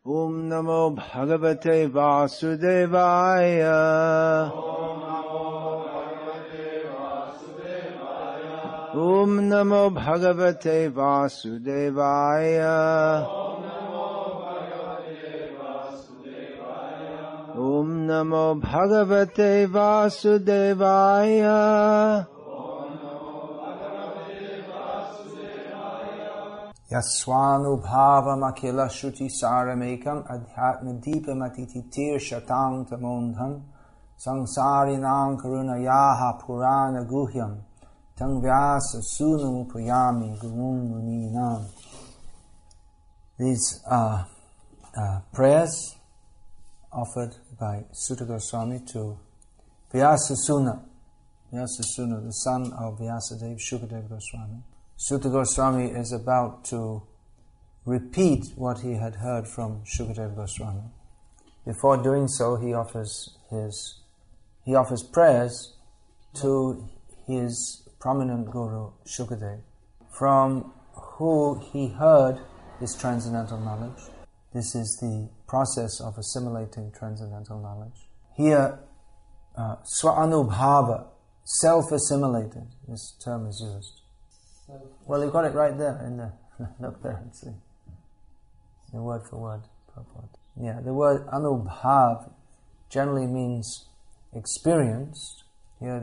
Om Namo Bhagavate Vasudevaya. Om Namo Bhagavate Vasudevaya. Om Namo Bhagavate Vasudevaya. Yaswanubhava makila shruti saramekam adhyatma deepa matiti tir shatang tamondham samsarinam karunayaha purana guhyam tangvyasa sunam upayami gurun muninam. These are prayers offered by Suta Goswami to Vyasasuna, the son of Vyasadeva, Shukadeva Goswami. Suta Goswami is about to repeat what he had heard from Shukadeva Goswami. Before doing so, he offers prayers to his prominent guru Shukadeva, from who he heard this transcendental knowledge. This is the process of assimilating transcendental knowledge. Here, swa-anubhava, self-assimilated, this term is used. Well, you got it right there in the look there and see. The word for word purport. Yeah, the word anubhav generally means experienced. Here,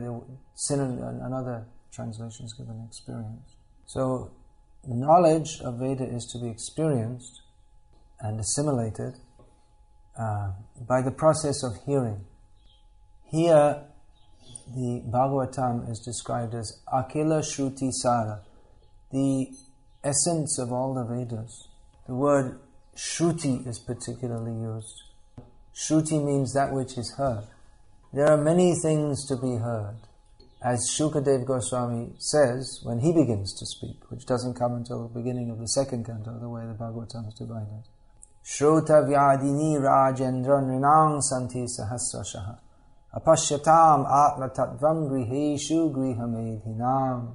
another translation is given experience. So, the knowledge of Veda is to be experienced and assimilated by the process of hearing. Here, the Bhagavatam is described as Akila Shruti Sara, the essence of all the Vedas. The word Shruti is particularly used. Shruti means that which is heard. There are many things to be heard. As Shukadeva Goswami says when he begins to speak, which doesn't come until the beginning of the second canto, the way the Bhagavatam is divided. Shrota Vyadini Rajendra Nrinang Santi Sahasrashaha Apashyatam Atma Tattvam Griheshu Grihamedhinam.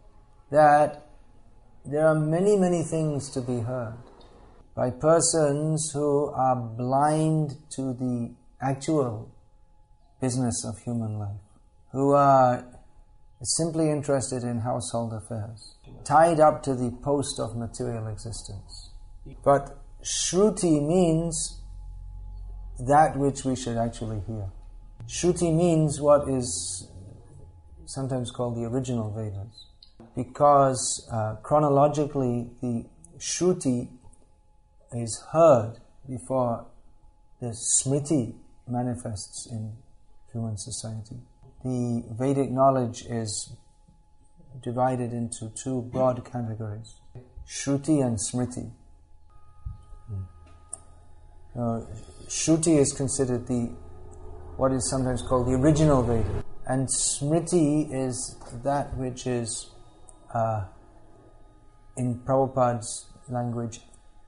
That there are many, many things to be heard by persons who are blind to the actual business of human life, who are simply interested in household affairs, tied up to the post of material existence. But Shruti means that which we should actually hear. Shruti means what is sometimes called the original Vedas, because chronologically the Shruti is heard before the Smriti manifests in human society. The Vedic knowledge is divided into two broad categories, Shruti and Smriti. Shruti is considered what is sometimes called the original Veda, and Smriti is that which is, in Prabhupada's language,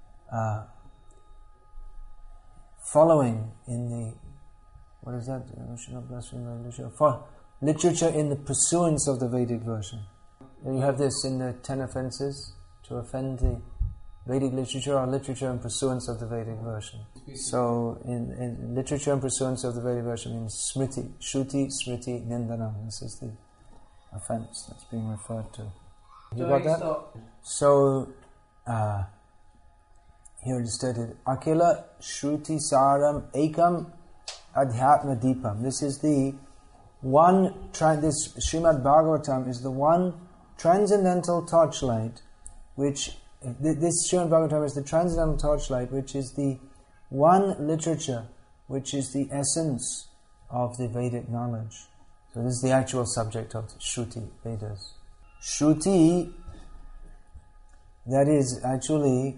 following in the, what is that? Literature in the pursuance of the Vedic version. And you have this in the 10 offences to offend the Vedic literature, or literature in pursuance of the Vedic version. So in literature in pursuance of the Vedic version means Smriti, Shruti, Smriti, Nindanam. This is the offence that's being referred to. You got that? So here it is stated, Akila Shruti Saram Ekam Adhyatma Deepam. This is the one, this Srimad Bhagavatam is the one transcendental torchlight which, this Srimad Bhagavatam is the transcendental torchlight which is the one literature which is the essence of the Vedic knowledge. So this is the actual subject of Shruti, Vedas. Shruti, that is actually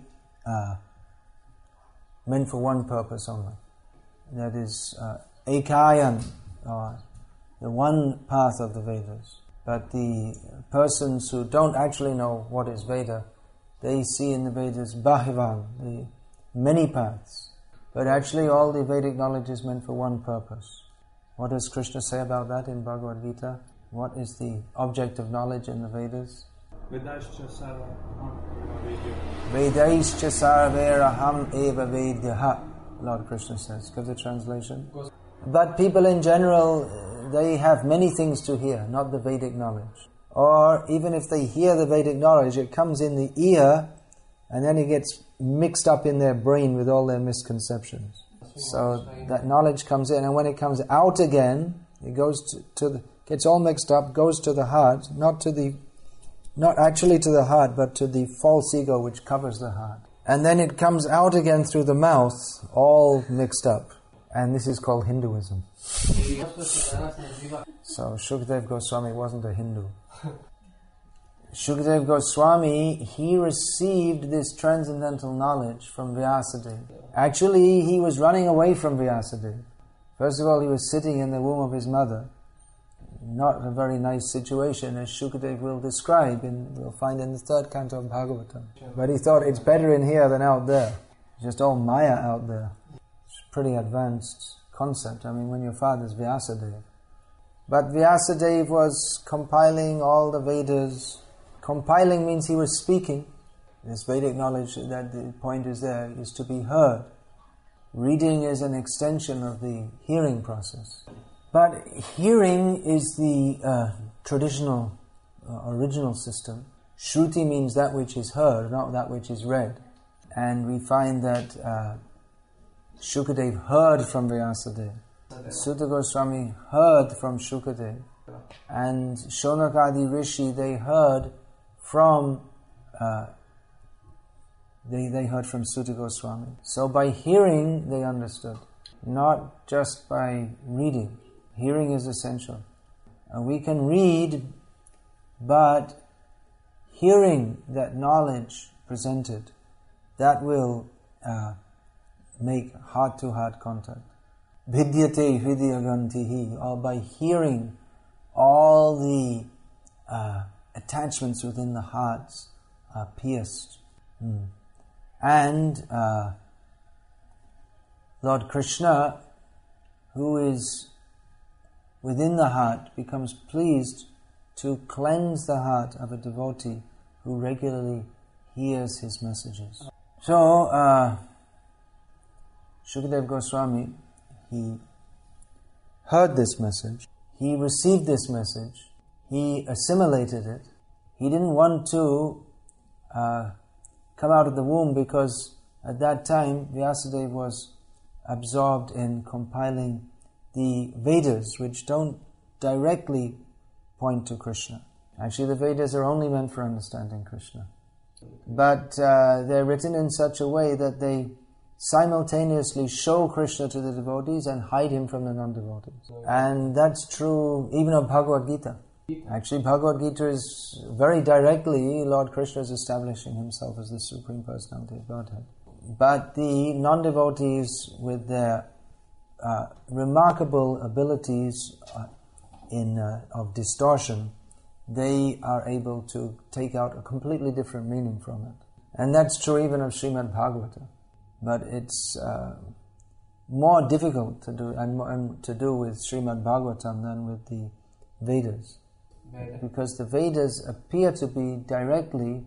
meant for one purpose only. That is Ekayan, or the one path of the Vedas. But the persons who don't actually know what is Veda, they see in the Vedas Bahivan, the many paths. But actually all the Vedic knowledge is meant for one purpose. What does Krishna say about that in Bhagavad Gita? What is the object of knowledge in the Vedas? Vedaischa sarveraham eva vedyaha, Lord Krishna says. Give the translation. But people in general, they have many things to hear, not the Vedic knowledge. Or even if they hear the Vedic knowledge, it comes in the ear and then it gets mixed up in their brain with all their misconceptions. So that knowledge comes in, and when it comes out again, it goes gets all mixed up, goes to the heart, not actually to the heart, but to the false ego which covers the heart. And then it comes out again through the mouth, all mixed up. And this is called Hinduism. So Shukdev Goswami wasn't a Hindu. Shukdev Goswami, he received this transcendental knowledge from Vyasadeva. Actually, he was running away from Vyasadeva. First of all, he was sitting in the womb of his mother. Not a very nice situation, as Shukdev will describe, we'll find in the third canto of Bhagavatam. But he thought it's better in here than out there. Just all Maya out there. It's a pretty advanced concept. I mean, when your father's Vyasadeva. But Vyasadeva was compiling all the Vedas. Compiling means he was speaking. This Vedic knowledge, that the point is there, is to be heard. Reading is an extension of the hearing process. But hearing is the traditional, original system. Shruti means that which is heard, not that which is read. And we find that Shukadev heard from Vyasadeva. Sutta Goswami heard from Shukadev. And Shonakadi Rishi, they heard from they heard from Sutta Goswami. So by hearing they understood, not just by reading. Hearing is essential. We can read, but hearing that knowledge presented, that will make heart-to-heart contact. Vidyate hridyagantihi, or by hearing all the attachments within the hearts are pierced. And Lord Krishna, who is within the heart, becomes pleased to cleanse the heart of a devotee who regularly hears his messages. So, Shukadev Goswami, he heard this message, he received this message, he assimilated it. He didn't want to come out of the womb because at that time Vyasadeva was absorbed in compiling the Vedas, which don't directly point to Krishna. Actually, the Vedas are only meant for understanding Krishna. But they're written in such a way that they simultaneously show Krishna to the devotees and hide him from the non-devotees. And that's true even of Bhagavad Gita. Actually, Bhagavad Gita is very directly, Lord Krishna is establishing himself as the Supreme Personality of Godhead. But the non-devotees, with their remarkable abilities of distortion, they are able to take out a completely different meaning from it. And that's true even of Srimad Bhagavatam. But it's more difficult to do and to do with Srimad Bhagavatam than with the Vedas. Because the Vedas appear to be directly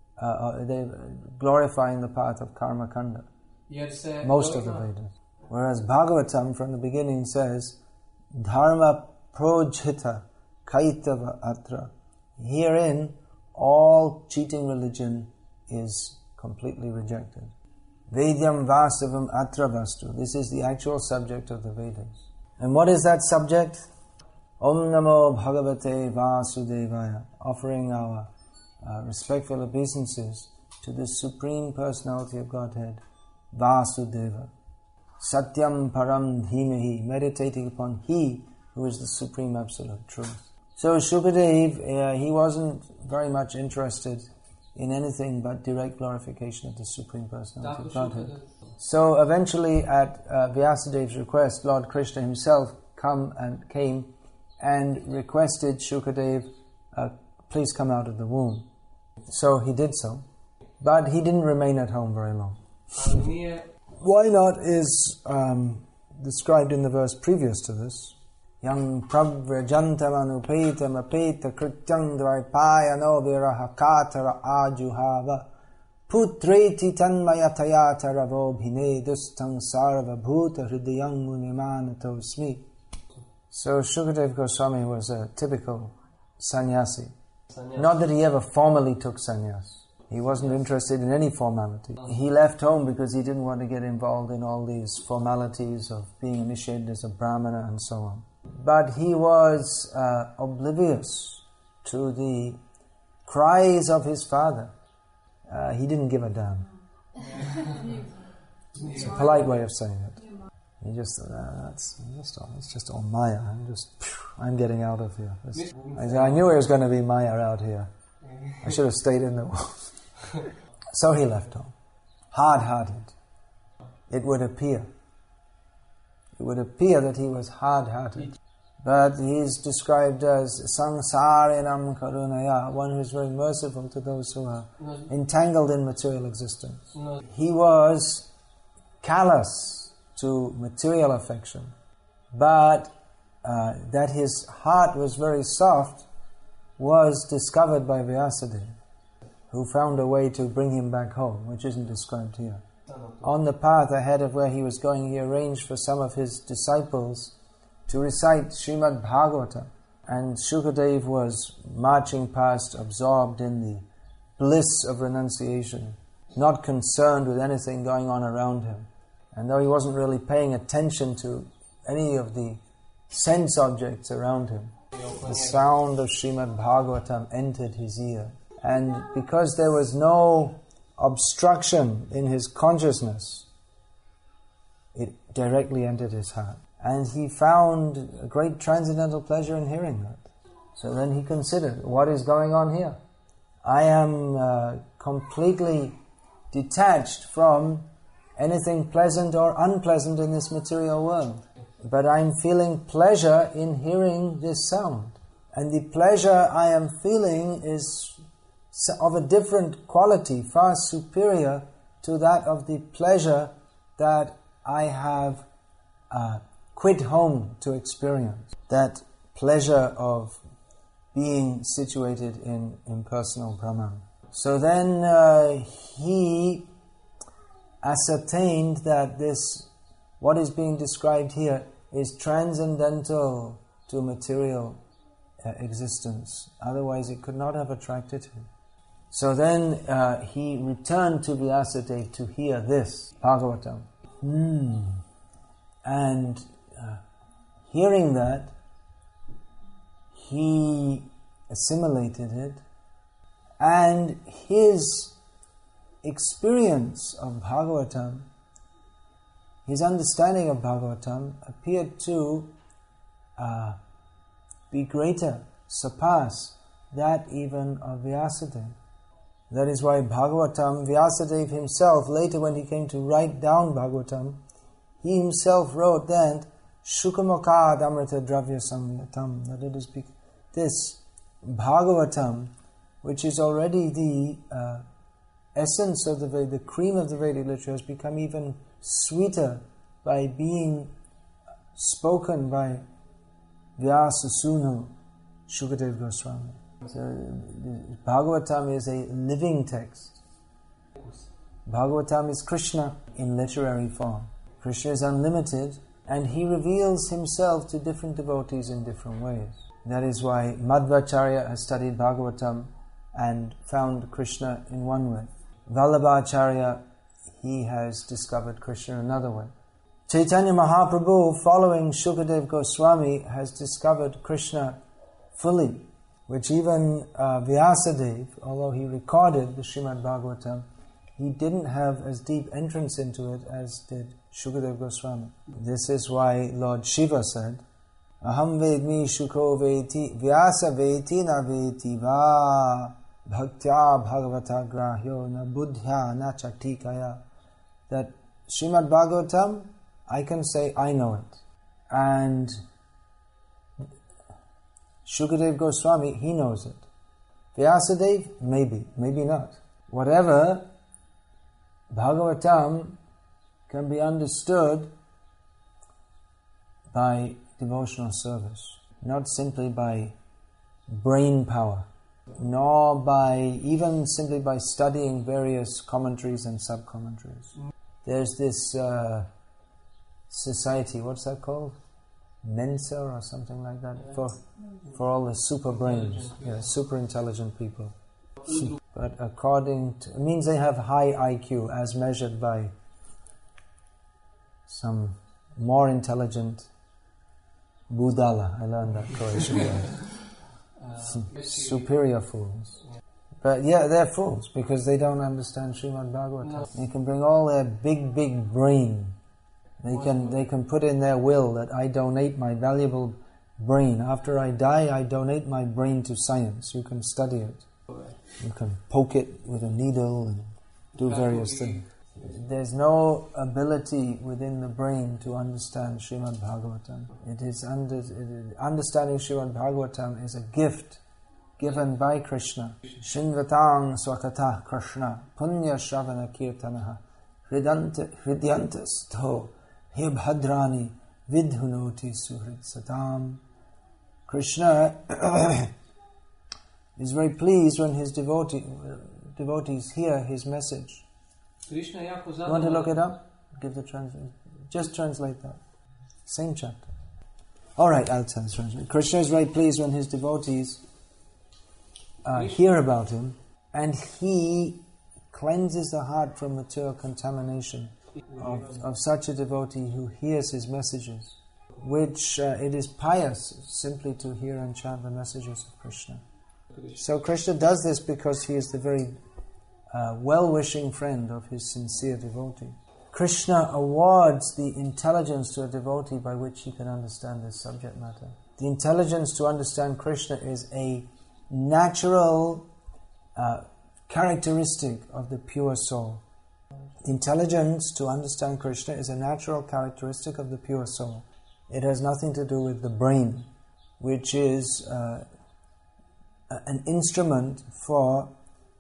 glorifying the path of Karma Kanda. Most of the Vedas. Whereas Bhagavatam from the beginning says, Dharma projhita kaitava atra. Herein, all cheating religion is completely rejected. Vedyam vasavam atra vastu. This is the actual subject of the Vedas. And what is that subject? Om Namo Bhagavate Vasudevaya. Offering our respectful obeisances to the Supreme Personality of Godhead, Vasudeva. Satyam Param Dhimahi, meditating upon He who is the Supreme Absolute Truth. So Shukadev, he wasn't very much interested in anything but direct glorification of the Supreme Personality of Godhead. So eventually at Vyasadev's request, Lord Krishna himself came and requested Shukadev, please come out of the womb. So he did so. But he didn't remain at home very long. Why not is described in the verse previous to this. yang pravrajantam anupetam apeta krityang dvaipayano virahakatara ajuhava putreti tanmayatayata ravobhine dustang sarva bhuta hridayang munimanatosmi. So Shukadev Goswami was a typical sannyasi. Not that he ever formally took sannyas. He wasn't interested in any formality. He left home because he didn't want to get involved in all these formalities of being initiated as a brahmana and so on. But he was oblivious to the cries of his father. He didn't give a damn. It's a polite way of saying it. He just thought, it's just all Maya. I'm getting out of here. I knew it was going to be Maya out here. I should have stayed in the world. So he left home. Hard-hearted. It would appear that he was hard-hearted. But he is described as Sangsarinam Karunaya, one who is very merciful to those who are entangled in material existence. He was callous to material affection, but that his heart was very soft was discovered by Vyasadeva, who found a way to bring him back home, which isn't described here. On the path ahead of where he was going, he arranged for some of his disciples to recite Srimad Bhagavatam, and Shukadev was marching past, absorbed in the bliss of renunciation, not concerned with anything going on around him. And though he wasn't really paying attention to any of the sense objects around him, the sound of Srimad Bhagavatam entered his ear. And because there was no obstruction in his consciousness, it directly entered his heart. And he found a great transcendental pleasure in hearing that. So then he considered, what is going on here? I am completely detached from anything pleasant or unpleasant in this material world. But I'm feeling pleasure in hearing this sound. And the pleasure I am feeling is of a different quality, far superior to that of the pleasure that I have quit home to experience. That pleasure of being situated in impersonal Brahman. So then he ascertained that what is being described here is transcendental to material existence. Otherwise it could not have attracted him. So then he returned to Vyasadeva to hear this Bhagavatam. And hearing that, he assimilated it, and his experience of Bhagavatam, his understanding of Bhagavatam appeared to be greater, surpass that even of Vyasadeva. That is why Bhagavatam, Vyasadeva himself, later when he came to write down Bhagavatam, he himself wrote that Shukamokad Amrita Dravya Samyatam, that it is this Bhagavatam, which is already the essence of the Veda, the cream of the Vedic literature, has become even sweeter by being spoken by Vyasasunu Shukadev Goswami. So Bhagavatam is a living text. Bhagavatam is Krishna in literary form. Krishna is unlimited, and he reveals himself to different devotees in different ways. That is why Madhvacharya has studied Bhagavatam and found Krishna in one way. Vallabhacharya, he has discovered Krishna another way. Chaitanya Mahaprabhu, following Shukadev Goswami, has discovered Krishna fully, which even Vyasadeva, although he recorded the Srimad Bhagavatam, he didn't have as deep entrance into it as did Shukadev Goswami. This is why Lord Shiva said, Aham vedmi shuko veti vyasa veti na veti va bhaktya bhagavata grahyo na buddhya na chaktikaya. That Srimad Bhagavatam, I can say I know it. And Shukadev Goswami, he knows it. Vyasadeva, maybe not. Whatever, Bhagavatam can be understood by devotional service, not simply by brain power, nor even simply by studying various commentaries and sub-commentaries. There's this society, what's that called? Mensa or something like that, for all the super brains, super intelligent people. But it means they have high IQ as measured by some more intelligent Budala. I learned that Croatian word. Superior fools. But they're fools because they don't understand Srimad Bhagavatam. They can bring all their big brain. They can put in their will that I donate my valuable brain. After I die, I donate my brain to science. You can study it. You can poke it with a needle and do various things. There's no ability within the brain to understand Srimad Bhagavatam. Understanding Srimad Bhagavatam is a gift given by Krishna. Shrinvatang swakatah Krishna punya shravana kirtanaha hridyantas tho he bhadrani vidhunoti suhrid satam. Krishna is very pleased when his devotees hear his message. You want to look it up? Give the translation. Just translate that. Same chapter. Alright, I'll translate. Krishna is very pleased when his devotees hear about him, and he cleanses the heart from material contamination of such a devotee who hears his messages, which it is pious simply to hear and chant the messages of Krishna. So Krishna does this because he is the very well-wishing friend of his sincere devotee. Krishna awards the intelligence to a devotee by which he can understand this subject matter. The intelligence to understand Krishna is a natural characteristic of the pure soul. The intelligence to understand Krishna is a natural characteristic of the pure soul. It has nothing to do with the brain, which is an instrument for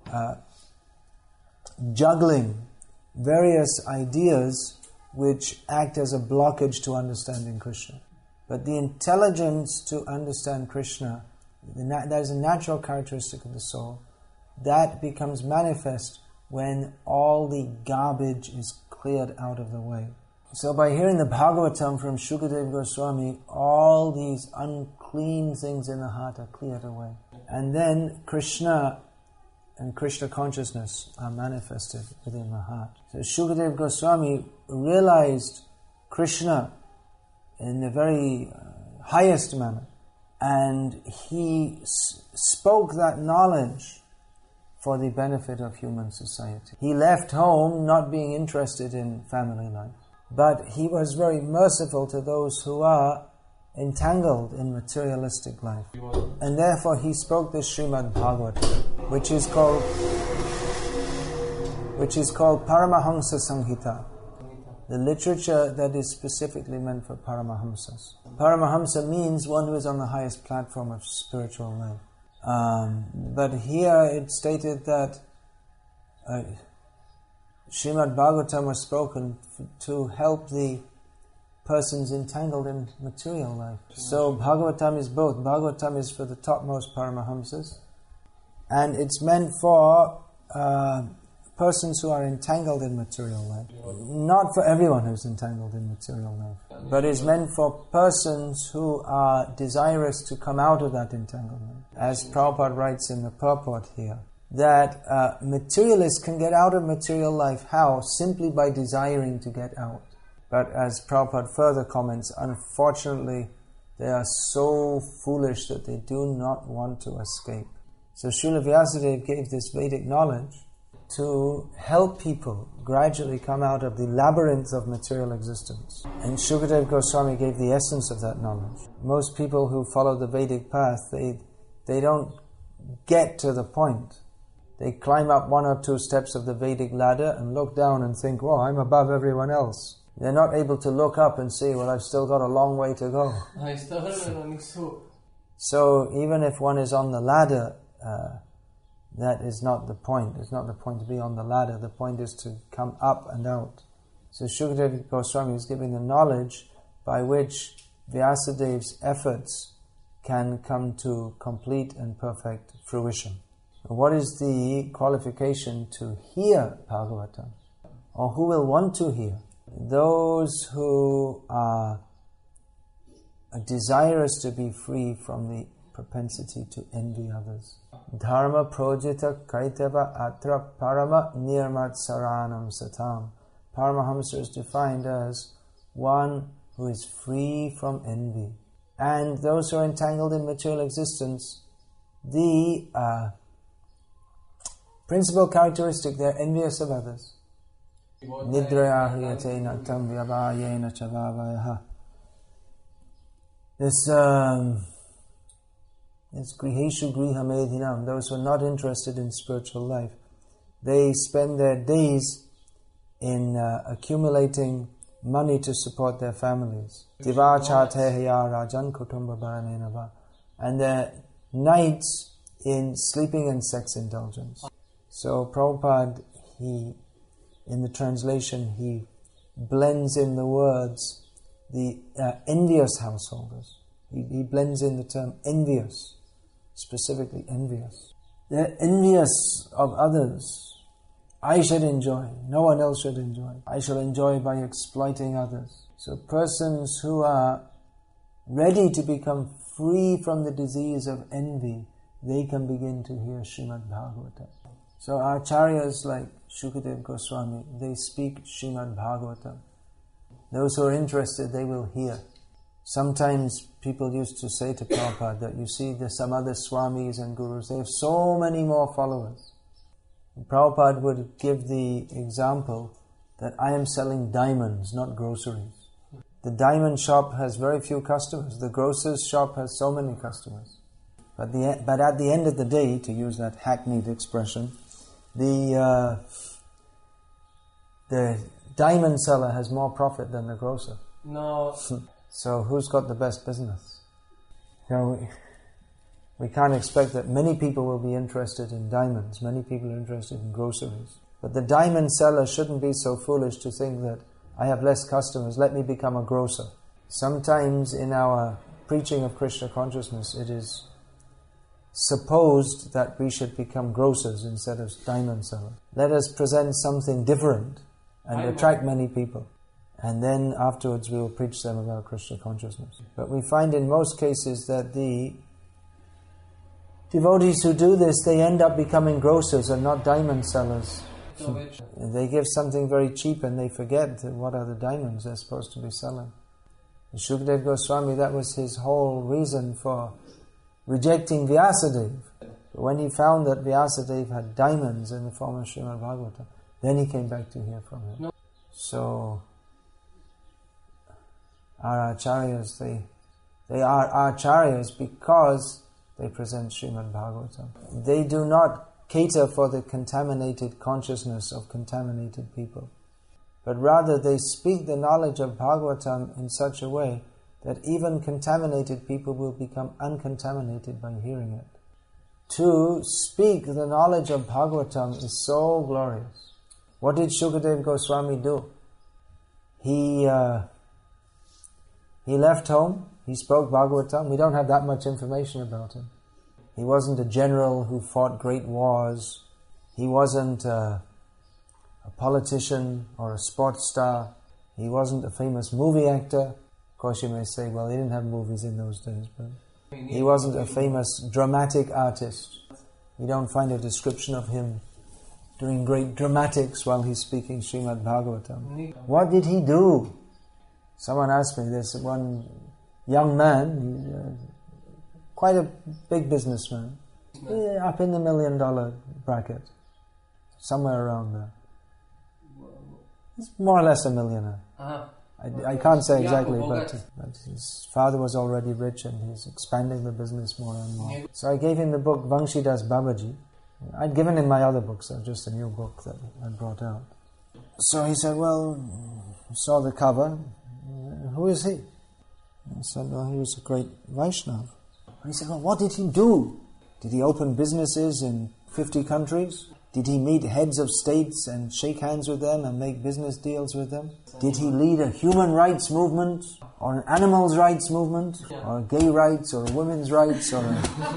juggling various ideas which act as a blockage to understanding Krishna. But the intelligence to understand Krishna, that is a natural characteristic of the soul, that becomes manifest when all the garbage is cleared out of the way. So by hearing the Bhagavatam from Shukadeva Goswami, all these unclean things in the heart are cleared away. And then Krishna and Krishna consciousness are manifested within the heart. So Shukadeva Goswami realized Krishna in the very highest manner, and he spoke that knowledge for the benefit of human society. He left home not being interested in family life, but he was very merciful to those who are entangled in materialistic life. And therefore he spoke this Srimad Bhagavatam, which is called Paramahamsa Samhita, the literature that is specifically meant for Paramahamsas. Paramahamsa means one who is on the highest platform of spiritual life. But here it stated that Srimad Bhagavatam was spoken to help the persons entangled in material life. So Bhagavatam is both. Bhagavatam is for the topmost Paramahamsas, and it's meant for persons who are entangled in material life. Not for everyone who's entangled in material life, but it's meant for persons who are desirous to come out of that entanglement. As Prabhupada writes in the purport here, that materialists can get out of material life. How? Simply by desiring to get out. But as Prabhupada further comments, unfortunately, they are so foolish that they do not want to escape. So Srila Vyasadeva gave this Vedic knowledge to help people gradually come out of the labyrinth of material existence. And Shukadeva Goswami gave the essence of that knowledge. Most people who follow the Vedic path, they don't get to the point. They climb up one or two steps of the Vedic ladder and look down and think, "Well, I'm above everyone else." They're not able to look up and say, "Well, I've still got a long way to go." So even if one is on the ladder, that is not the point. It's not the point to be on the ladder. The point is to come up and out. So Shukadeva Goswami is giving the knowledge by which Vyasadev's efforts can come to complete and perfect fruition. What is the qualification to hear Bhagavatam? Or who will want to hear? Those who are desirous to be free from the propensity to envy others. Dharma projita kaitava atra parama nirmat saranam satam. Paramahamsa is defined as one who is free from envy. And those who are entangled in material existence, the principal characteristic, they are envious of others. Nidraya hriyate natam vyavayena chavavayaha. This griheshu griha medhinam, those who are not interested in spiritual life, they spend their days in accumulating money to support their families. Divachateya rajan kutumba bharanenava. And their nights in sleeping and sex indulgence. So Prabhupada, in the translation, he blends in the words the envious householders. He blends in the term envious, specifically envious. They're envious of others. I should enjoy, no one else should enjoy. I shall enjoy by exploiting others. So persons who are ready to become free from the disease of envy, they can begin to hear Srimad Bhagavatam. So acharyas like Shukadev Goswami, they speak Srimad Bhagavatam. Those who are interested, they will hear. Sometimes people used to say to Prabhupada that you see there's some other Swamis and Gurus, they have so many more followers. And Prabhupada would give the example that I am selling diamonds, not groceries. The diamond shop has very few customers. The grocer's shop has so many customers. But at the end of the day, to use that hackneyed expression, the diamond seller has more profit than the grocer. No. So who's got the best business? We can't expect that many people will be interested in diamonds. Many people are interested in groceries. But the diamond seller shouldn't be so foolish to think that I have less customers, let me become a grocer. Sometimes in our preaching of Krishna consciousness, it is supposed that we should become grocers instead of diamond sellers. Let us present something different and attract many people. And then afterwards we will preach them about Krishna consciousness. But we find in most cases that the devotees who do this, they end up becoming grocers and not diamond sellers. They give something very cheap and they forget what are the diamonds they're supposed to be selling. Shukadev Goswami, that was his whole reason for rejecting Vyasadeva. But when he found that Vyasadeva had diamonds in the form of Srimad Bhagavatam, then he came back to hear from him. So, our acharyas, they are acharyas because they present Srimad Bhagavatam. They do not cater for the contaminated consciousness of contaminated people, but rather they speak the knowledge of Bhagavatam in such a way that even contaminated people will become uncontaminated by hearing it. To speak the knowledge of Bhagavatam is so glorious. What did Shukadev Goswami do? He left home, he spoke Bhagavatam. We don't have that much information about him. He wasn't a general who fought great wars. He wasn't a politician or a sports star. He wasn't a famous movie actor. Of course you may say, well, they didn't have movies in those days, but he wasn't a famous dramatic artist. You don't find a description of him doing great dramatics while he's speaking Srimad Bhagavatam. What did he do? Someone asked me, there's one young man, quite a big businessman, up in the $1 million bracket, somewhere around there. He's more or less a millionaire. I can't say exactly, but his father was already rich and he's expanding the business more and more. So I gave him the book Vangshidas Babaji. I'd given him my other books, just a new book that I brought out. So he said, well, saw the cover, who is he? I said, well, he was a great Vaishnava. And he said, well, what did he do? Did he open businesses in 50 countries? Did he meet heads of states and shake hands with them and make business deals with them? Did he lead a human rights movement? or an animals' rights movement, or gay rights, or women's rights, or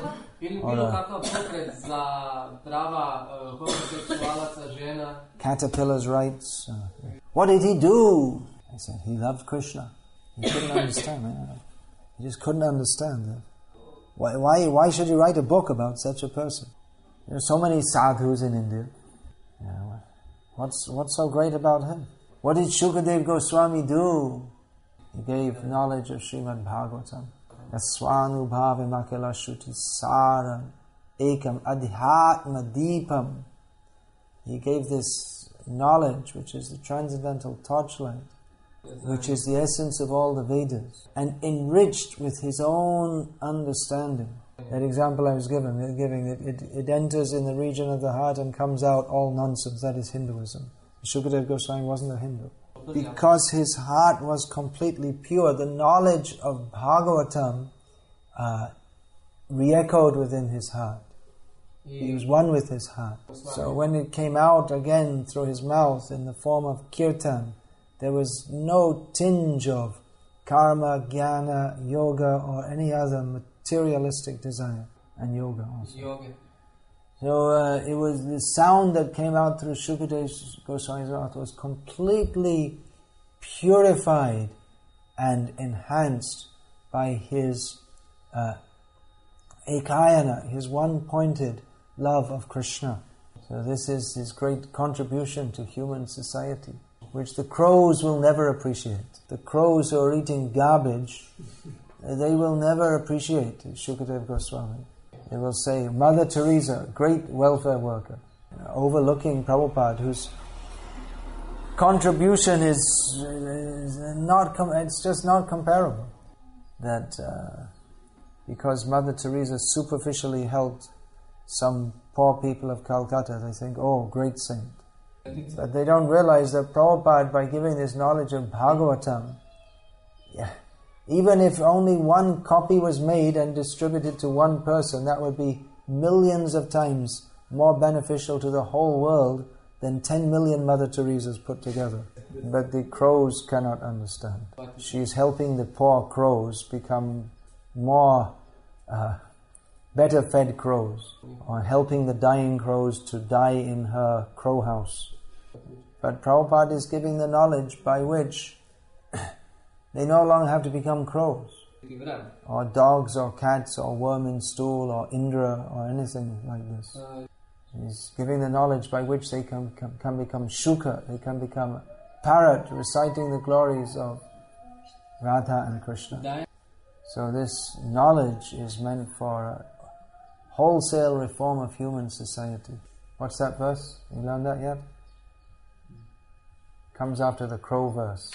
caterpillar's rights. What did he do? I said, he loved Krishna. He couldn't understand. He just couldn't understand that. Why should you write a book about such a person? There are so many sadhus in India. What's so great about him? What did Shukadeva Goswami do? He gave knowledge of Srimad Bhagavatam. Swanubhavi makala shuti saram ekam adhyatma deepam. He gave this knowledge, which is the transcendental torchlight, which is the essence of all the Vedas, and enriched with his own understanding. That example I was giving it enters in the region of the heart and comes out all nonsense. That is Hinduism. Shukadeva Goswami wasn't a Hindu. Because his heart was completely pure, the knowledge of Bhagavatam re-echoed within his heart. He was one with his heart. So when it came out again through his mouth in the form of kirtan, there was no tinge of karma, jnana, yoga, or any other materialistic desire, and yoga also. So it was the sound that came out through Shukadeva Goswami's mouth was completely purified and enhanced by his ekayana, his one-pointed love of Krishna. So this is his great contribution to human society, which the crows will never appreciate. The crows who are eating garbage, they will never appreciate Shukadeva Goswami. They will say, Mother Teresa, great welfare worker, overlooking Prabhupada, whose contribution is not, it's just not comparable. That because Mother Teresa superficially helped some poor people of Calcutta, they think, oh, great saint. But they don't realize that Prabhupada, by giving this knowledge of Bhagavatam, even if only one copy was made and distributed to one person, that would be millions of times more beneficial to the whole world than 10 million Mother Teresas put together. But the crows cannot understand. She is helping the poor crows become more better fed crows, or helping the dying crows to die in her crow house. But Prabhupada is giving the knowledge by which they no longer have to become crows, or dogs, or cats, or worm in stool, or Indra, or anything like this. He's giving the knowledge by which they can become shuka, they can become a parrot, reciting the glories of Radha and Krishna. So this knowledge is meant for a wholesale reform of human society. What's that verse? You learned that yet? Comes after the crow verse.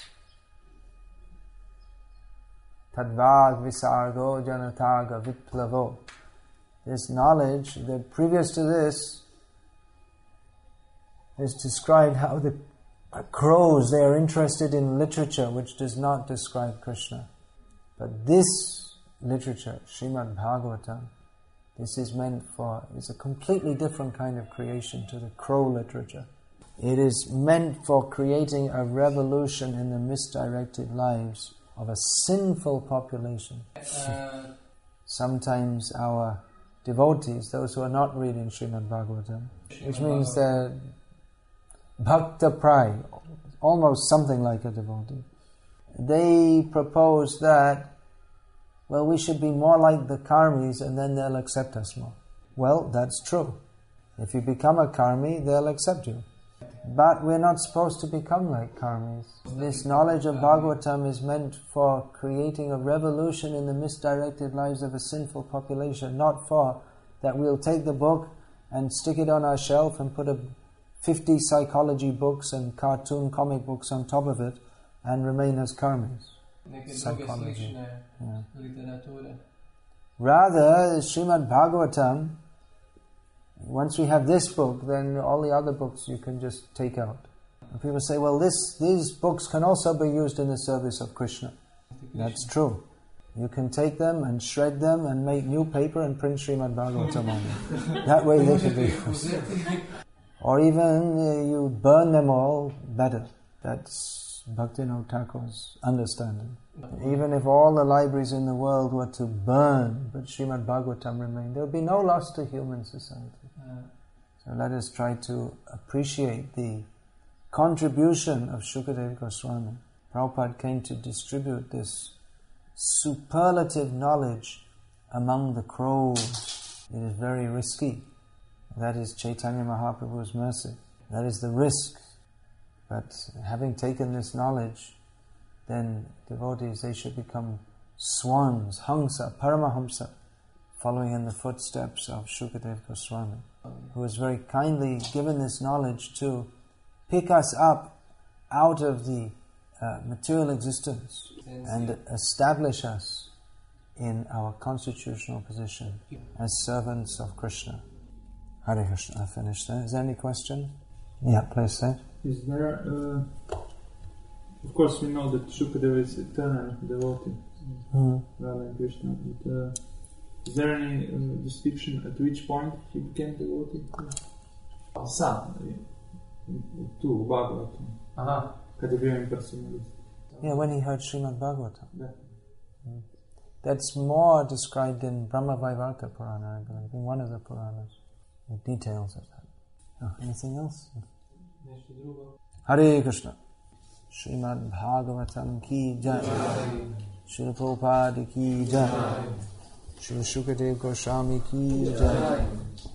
Tadvag visargo janataga viplavo. This knowledge, that previous to this, is described how the crows, they are interested in literature which does not describe Krishna. But this literature, Srimad Bhagavatam, this is meant for, it's a completely different kind of creation to the crow literature. It is meant for creating a revolution in the misdirected lives of a sinful population. Sometimes our devotees, those who are not reading Srimad Bhagavatam, which means they're bhakta prai, almost something like a devotee, they propose that, well, we should be more like the karmis and then they'll accept us more. Well, that's true. If you become a karmi, they'll accept you. But we're not supposed to become like karmis. This knowledge of Bhagavatam is meant for creating a revolution in the misdirected lives of a sinful population, not for that we'll take the book and stick it on our shelf and put 50 psychology books and cartoon comic books on top of it and remain as karmis. Psychology. Yeah. Rather, Srimad Bhagavatam, once we have this book, then all the other books you can just take out. And people say, well, these books can also be used in the service of Krishna. That's true. You can take them and shred them and make new paper and print Srimad Bhagavatam on them. That way they can be used. Or even you burn them all, better. That's Bhaktivinoda Thakur's understanding. Even if all the libraries in the world were to burn, but Srimad Bhagavatam remained, there would be no loss to human society. So let us try to appreciate the contribution of Shukadeva Goswami. Prabhupada came to distribute this superlative knowledge among the crows. It is very risky. That is Chaitanya Mahaprabhu's mercy. That is the risk. But having taken this knowledge, then devotees, they should become swans, Hamsa, Paramahamsa, following in the footsteps of Shukadeva Goswami, who has very kindly given this knowledge to pick us up out of the material existence and establish us in our constitutional position as servants of Krishna. Hare Krishna. I finished there. Is there any question? Yeah, please say. Is there, of course we know that Shukadeva is eternal devotee, Radha and Krishna, but is there any description at which point he became devotee? Tu, Bhagavatam. Kad je bio impersonalist. Yeah, when he heard Srimad Bhagavatam. That's more described in Brahma Vaivarta Purana, I believe, in one of the Puranas, the details of that. Anything else? Hare Krishna. Srimad Bhagavatam ki jai. Srila Prabhupada ki jai. Srila Shukadeva Goswami ki jai.